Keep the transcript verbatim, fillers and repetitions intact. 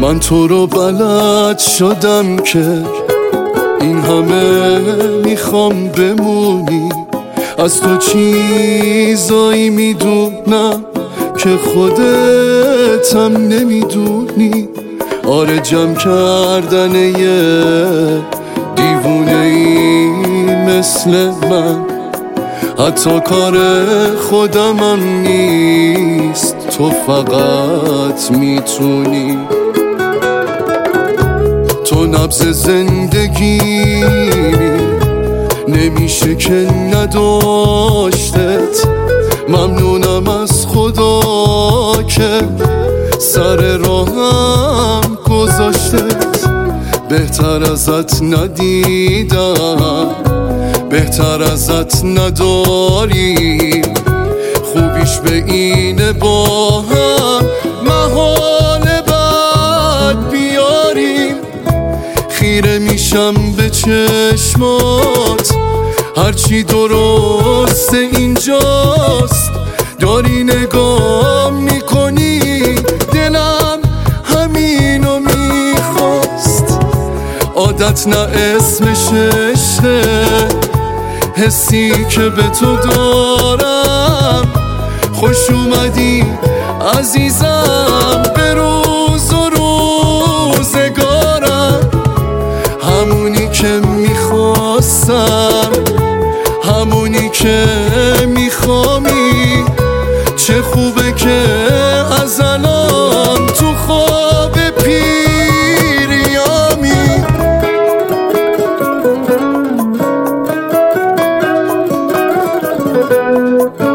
من تو رو بلد شدم که این همه میخوام بمونی. از تو چیزایی میدونم که خودتم نمیدونی. آره جمع کردن یه دیوونه ای مثل من حتی کار خودمم نیست، تو فقط میتونی. تو نبض زندگی نمیشه که نداشتت. ممنونم از خدا که سر راهم گذاشتت. بهتر ازت ندیدم، بهتر ازت نداریم. خوبیش به اینه با هم محال بد بیاریم. خیره میشم به چشمات هرچی درسته اینجاست. داری نگاه میکنی دلم همینو میخواست. عادت نه اسمش عشقه، حسی که به تو دارم. خوش اومدی عزیزم به روز و روزگارم. همونی که میخواستم، همونی که میخوامی. چه خوبه که از الان تو خواب پیریامی. Thank you.